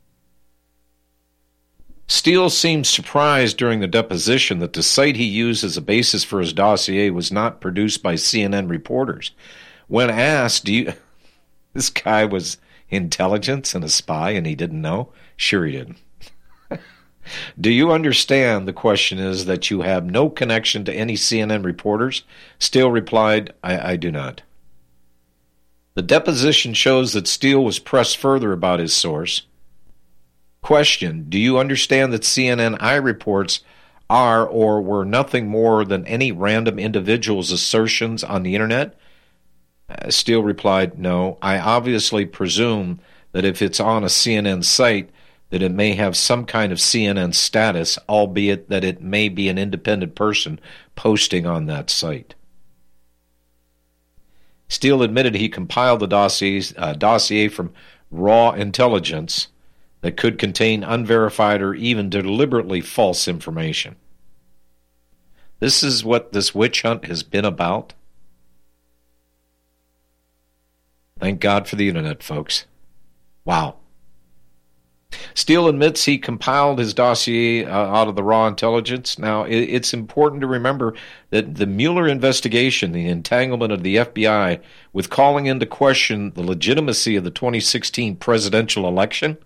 Steele seemed surprised during the deposition that the site he used as a basis for his dossier was not produced by C N N reporters. When asked, do you... This guy was intelligence and a spy and he didn't know? Sure he didn't. Do you understand, the question is, that you have no connection to any C N N reporters? Steele replied, I, I do not. The deposition shows that Steele was pressed further about his source. Question, do you understand that C N N iReports are or were nothing more than any random individual's assertions on the internet? Uh, Steele replied, no. I obviously presume that if it's on a C N N site, that it may have some kind of C N N status, albeit that it may be an independent person posting on that site. Steele admitted he compiled the dossiers, uh, dossier from raw intelligence that could contain unverified or even deliberately false information. This is what this witch hunt has been about. Thank God for the internet, folks. Wow. Steele admits he compiled his dossier uh, out of the raw intelligence. Now, it, it's important to remember that the Mueller investigation, the entanglement of the F B I with calling into question the legitimacy of the twenty sixteen presidential election,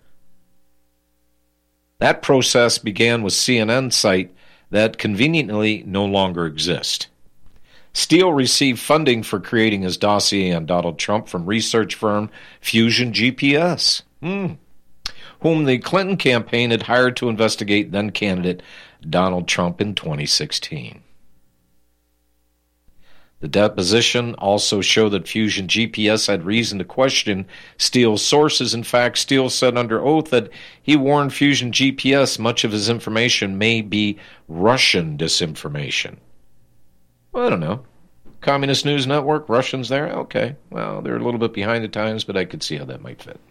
that process began with C N N site that conveniently no longer exists. Steele received funding for creating his dossier on Donald Trump from research firm Fusion G P S. Hmm. whom the Clinton campaign had hired to investigate then-candidate Donald Trump in twenty sixteen. The deposition also showed that Fusion G P S had reason to question Steele's sources. In fact, Steele said under oath that he warned Fusion G P S much of his information may be Russian disinformation. Well, I don't know. Communist News Network, Russians there? Okay. Well, they're a little bit behind the times, but I could see how that might fit.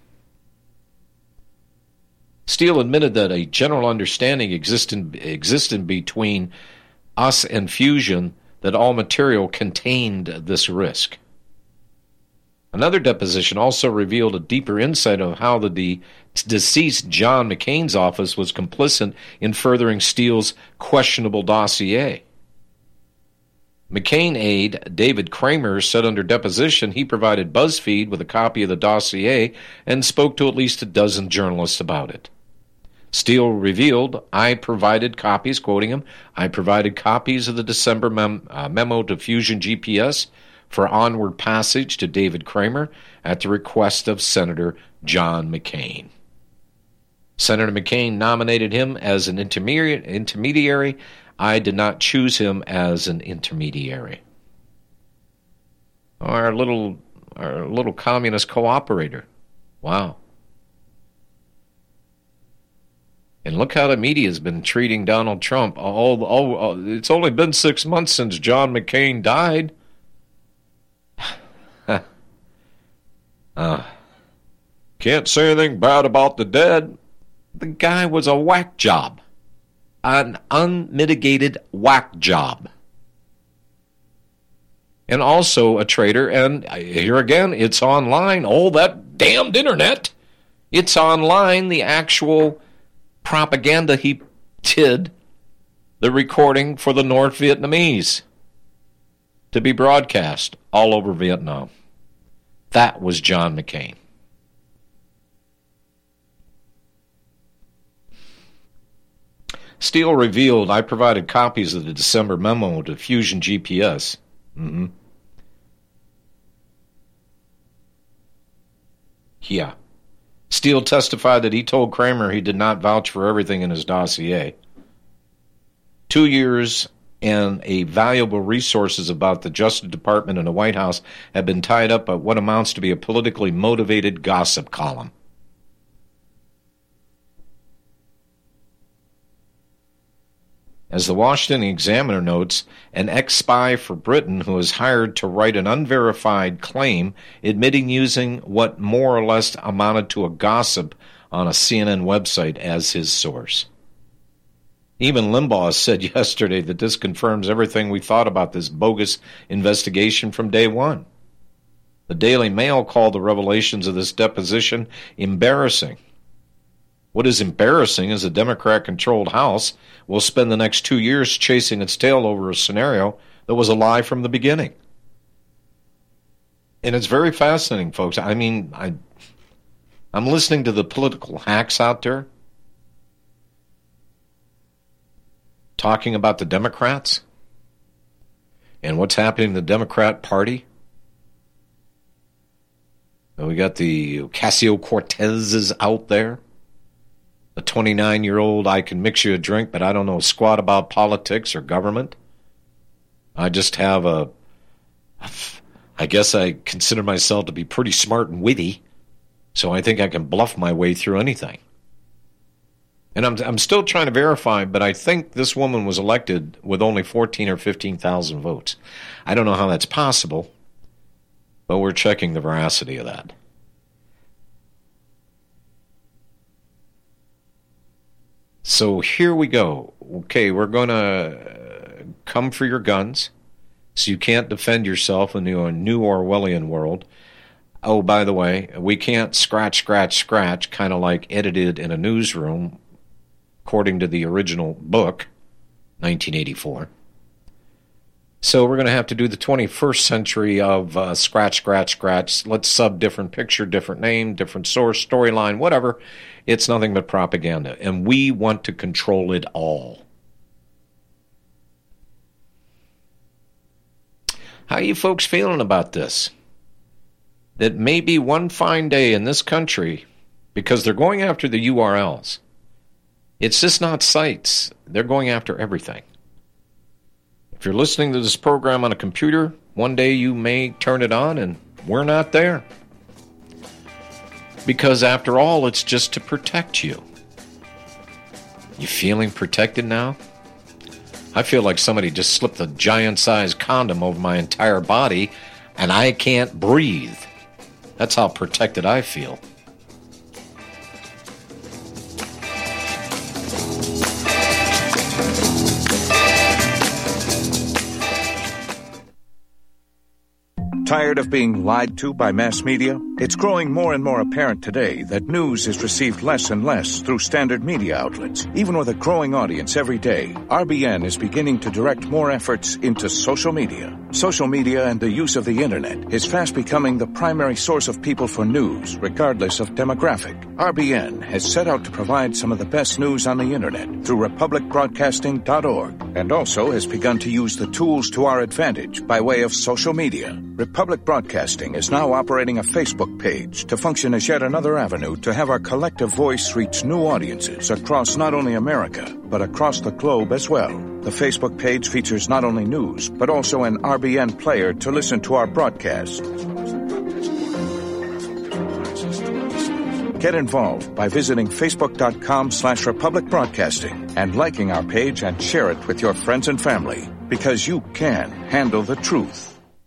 Steele admitted that a general understanding existed, existed between us and Fusion that all material contained this risk. Another deposition also revealed a deeper insight of how the de- deceased John McCain's office was complicit in furthering Steele's questionable dossier. McCain aide David Kramer said under deposition he provided BuzzFeed with a copy of the dossier and spoke to at least a dozen journalists about it. Steele revealed, I provided copies, quoting him, I provided copies of the December mem- uh, memo to Fusion G P S for onward passage to David Kramer at the request of Senator John McCain. Senator McCain nominated him as an intermediary. intermediary. I did not choose him as an intermediary. Our little, our little communist cooperator. Wow. And look how the media has been treating Donald Trump. Oh, oh, oh, it's only been six months since John McCain died. uh, can't say anything bad about the dead. The guy was a whack job. An unmitigated whack job. And also a traitor. And here again, it's online. Oh, that damned internet. It's online, the actual propaganda he did, the recording for the North Vietnamese to be broadcast all over Vietnam. That was John McCain. Steele revealed, I provided copies of the December memo to Fusion G P S. Mm-hmm. Yeah. Steele testified that he told Kramer he did not vouch for everything in his dossier. Two years and a valuable resources about the Justice Department and the White House have been tied up by what amounts to be a politically motivated gossip column. As the Washington Examiner notes, an ex-spy for Britain who was hired to write an unverified claim admitting using what more or less amounted to a gossip on a C N N website as his source. Even Limbaugh said yesterday that this confirms everything we thought about this bogus investigation from day one. The Daily Mail called the revelations of this deposition embarrassing. What is embarrassing is a Democrat-controlled House will spend the next two years chasing its tail over a scenario that was a lie from the beginning. And it's very fascinating, folks. I mean, I, I'm listening to the political hacks out there talking about the Democrats and what's happening in the Democrat Party. And we got the Ocasio-Cortezes out there. A twenty-nine-year-old, I can mix you a drink, but I don't know squat about politics or government. I just have a, I guess I consider myself to be pretty smart and witty, so I think I can bluff my way through anything. And I'm I'm still trying to verify, but I think this woman was elected with only fourteen or fifteen thousand votes. I don't know how that's possible, but we're checking the veracity of that. So here we go. Okay, we're going to come for your guns, so you can't defend yourself in the new Orwellian world. Oh, by the way, we can't scratch, scratch, scratch, kind of like edited in a newsroom, according to the original book, nineteen eighty-four. So we're going to have to do the twenty-first century of uh, scratch, scratch, scratch. Let's sub different picture, different name, different source, storyline, whatever. It's nothing but propaganda, and we want to control it all. How are you folks feeling about this? That maybe one fine day in this country, because they're going after the U R Ls, it's just not sites. They're going after everything. If you're listening to this program on a computer, one day you may turn it on and we're not there. Because after all, it's just to protect you. You feeling protected now? I feel like somebody just slipped a giant-sized condom over my entire body and I can't breathe. That's how protected I feel. Tired of being lied to by mass media? It's growing more and more apparent today that news is received less and less through standard media outlets. Even with a growing audience every day, R B N is beginning to direct more efforts into social media. Social media and the use of the internet is fast becoming the primary source of people for news, regardless of demographic. R B N has set out to provide some of the best news on the internet through republic broadcasting dot org, and also has begun to use the tools to our advantage by way of social media. Republic Broadcasting is now operating a Facebook page to function as yet another avenue to have our collective voice reach new audiences across not only America, but across the globe as well. The Facebook page features not only news, but also an R B N player to listen to our broadcast. Get involved by visiting facebook.com slash Republic Broadcasting and liking our page and share it with your friends and family, because you can handle the truth.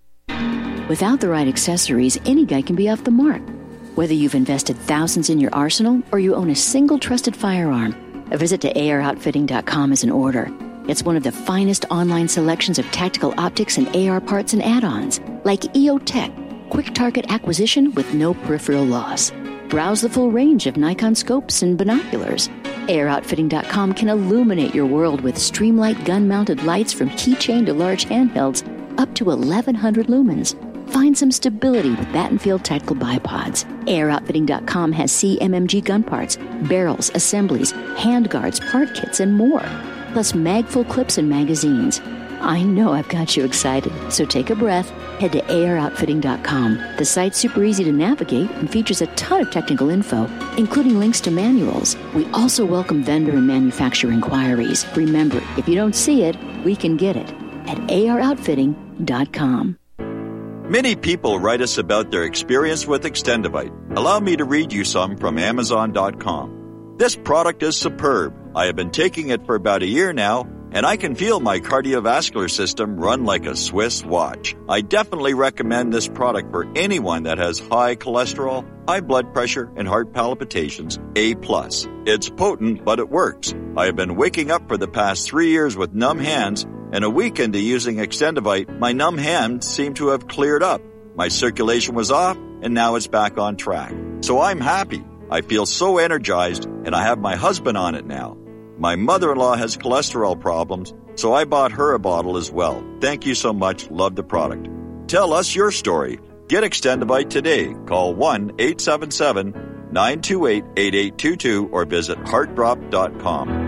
Without the right accessories, any guy can be off the mark. Whether you've invested thousands in your arsenal or you own a single trusted firearm, a visit to A R outfitting dot com is in order. It's one of the finest online selections of tactical optics and A R parts and add-ons, like E O Tech, quick target acquisition with no peripheral loss. Browse the full range of Nikon scopes and binoculars. A R outfitting dot com can illuminate your world with Streamlight gun-mounted lights from keychain to large handhelds up to eleven hundred lumens. Find some stability with Battenfield tactical bipods. A R outfitting dot com has C M M G gun parts, barrels, assemblies, handguards, part kits, and more. Plus mag-full clips and magazines. I know I've got you excited, so take a breath. Head to A R outfitting dot com. The site's super easy to navigate and features a ton of technical info, including links to manuals. We also welcome vendor and manufacturer inquiries. Remember, if you don't see it, we can get it at A R outfitting dot com. Many people write us about their experience with Extendivite. Allow me to read you some from amazon dot com. This product is superb. I have been taking it for about a year now, and I can feel my cardiovascular system run like a Swiss watch. I definitely recommend this product for anyone that has high cholesterol, high blood pressure, and heart palpitations, A plus. It's potent, but it works. I have been waking up for the past three years with numb hands, and a week into using Extendivite, my numb hands seem to have cleared up. My circulation was off, and now it's back on track. So I'm happy. I feel so energized, and I have my husband on it now. My mother-in-law has cholesterol problems, so I bought her a bottle as well. Thank you so much. Love the product. Tell us your story. Get Extendivite today. Call one eight seven seven, nine two eight, eight eight two two or visit heart drop dot com.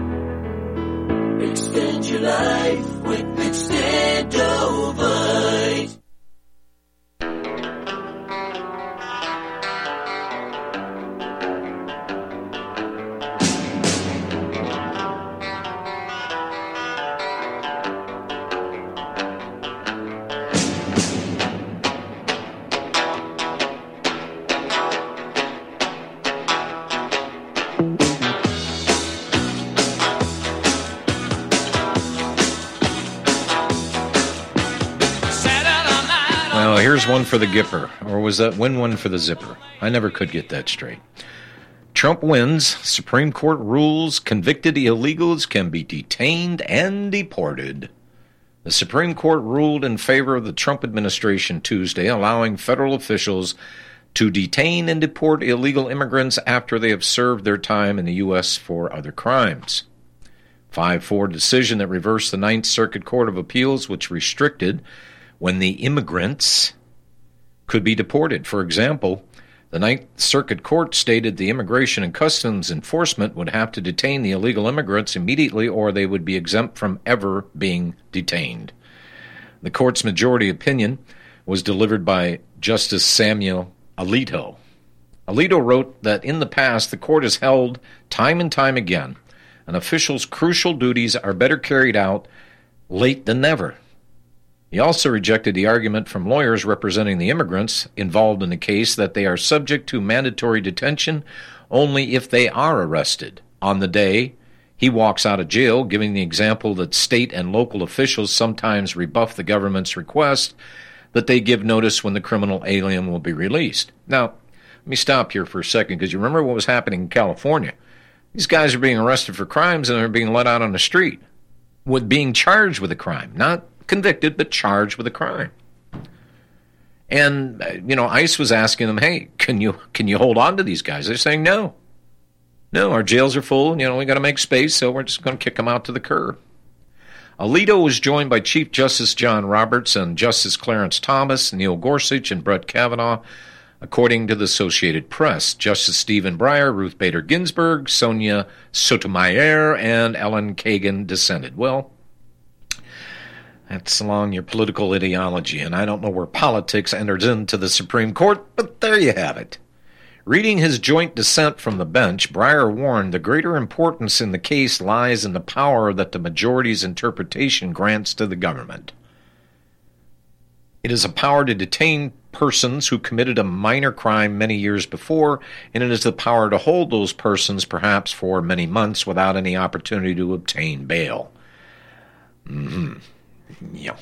Extend your life with Extendovite. Here's one for the Gipper, or was that win one for the Zipper? I never could get that straight. Trump wins. Supreme Court rules convicted illegals can be detained and deported. The Supreme Court ruled in favor of the Trump administration Tuesday, allowing federal officials to detain and deport illegal immigrants after they have served their time in the U S for other crimes. five four decision that reversed the Ninth Circuit Court of Appeals, which restricted when the immigrants could be deported. For example, the Ninth Circuit Court stated the Immigration and Customs Enforcement would have to detain the illegal immigrants immediately or they would be exempt from ever being detained. The court's majority opinion was delivered by Justice Samuel Alito. Alito wrote that in the past the court has held time and time again an official's crucial duties are better carried out late than never. He also rejected the argument from lawyers representing the immigrants involved in the case that they are subject to mandatory detention only if they are arrested on the day he walks out of jail, giving the example that state and local officials sometimes rebuff the government's request that they give notice when the criminal alien will be released. Now, let me stop here for a second, because you remember what was happening in California. These guys are being arrested for crimes and they're being let out on the street with being charged with a crime. Not convicted, but charged with a crime. And, you know, ICE was asking them, hey, can you can you hold on to these guys? They're saying, no. No, our jails are full. You know, we got to make space, so we're just going to kick them out to the curb. Alito was joined by Chief Justice John Roberts and Justice Clarence Thomas, Neil Gorsuch, and Brett Kavanaugh, according to the Associated Press. Justice Stephen Breyer, Ruth Bader Ginsburg, Sonia Sotomayor, and Ellen Kagan dissented. Well, that's along your political ideology, and I don't know where politics enters into the Supreme Court, but there you have it. Reading his joint dissent from the bench, Breyer warned the greater importance in the case lies in the power that the majority's interpretation grants to the government. It is a power to detain persons who committed a minor crime many years before, and it is the power to hold those persons perhaps for many months without any opportunity to obtain bail. Mm-hmm. Yeah.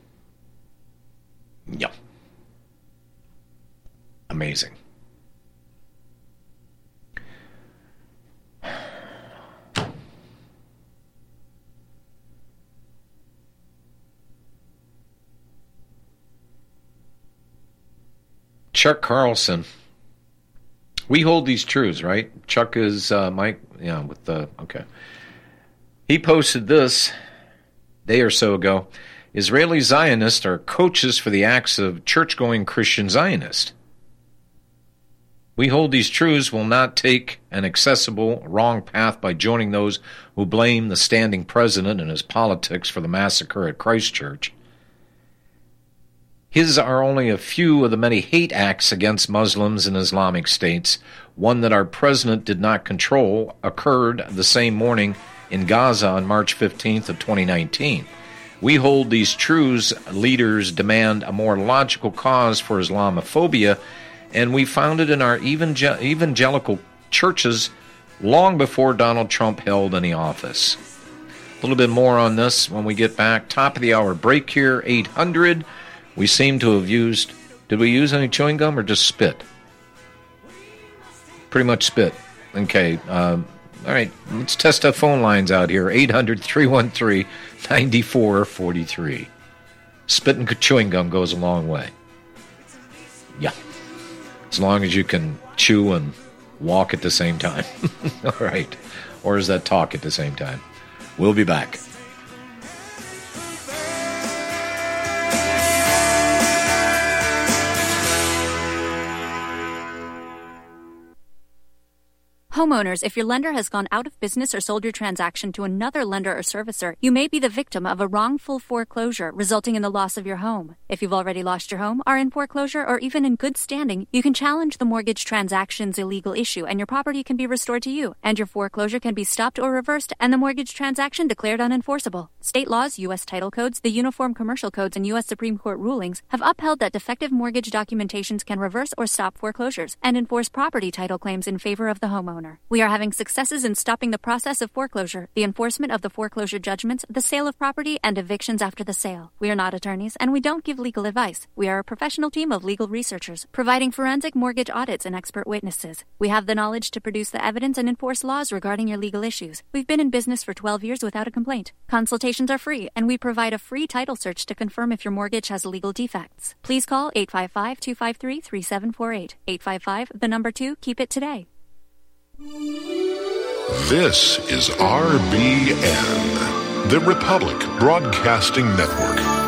Yeah. Amazing. Chuck Carlson. We hold these truths, right? Chuck is uh, Mike, yeah, with the, okay. He posted this a day or so ago. Israeli Zionists are coaches for the acts of church-going Christian Zionists. We hold these truths will not take an accessible wrong path by joining those who blame the standing president and his politics for the massacre at Christchurch. His are only a few of the many hate acts against Muslims in Islamic states. One that our president did not control occurred the same morning in Gaza on March fifteenth of twenty nineteen. We hold these truths. Leaders demand a more logical cause for Islamophobia, and we found it in our evangel- evangelical churches long before Donald Trump held any office. A little bit more on this when we get back. Top of the hour break here, eight hundred. We seem to have used, did we use any chewing gum or just spit? Pretty much spit. Okay, uh, all right, let's test our phone lines out here, eight hundred, three one three, nine four four three. Spit and chewing gum goes a long way. Yeah, as long as you can chew and walk at the same time. All right, or is that talk at the same time? We'll be back. Homeowners, if your lender has gone out of business or sold your transaction to another lender or servicer, you may be the victim of a wrongful foreclosure, resulting in the loss of your home. If you've already lost your home, are in foreclosure, or even in good standing, you can challenge the mortgage transaction's illegal issue, and your property can be restored to you, and your foreclosure can be stopped or reversed, and the mortgage transaction declared unenforceable. State laws, U S title codes, the Uniform Commercial Codes, and U S Supreme Court rulings have upheld that defective mortgage documentations can reverse or stop foreclosures and enforce property title claims in favor of the homeowner. manner. We are having successes in stopping the process of foreclosure, the enforcement of the foreclosure judgments, the sale of property, and evictions after the sale. We are not attorneys, and we don't give legal advice. We are a professional team of legal researchers, providing forensic mortgage audits and expert witnesses. We have the knowledge to produce the evidence and enforce laws regarding your legal issues. We've been in business for twelve years without a complaint. Consultations are free, and we provide a free title search to confirm if your mortgage has legal defects. Please call eight five five, two five three, three seven four eight. eight five five, the number two, keep it today. This is R B N, the Republic Broadcasting Network.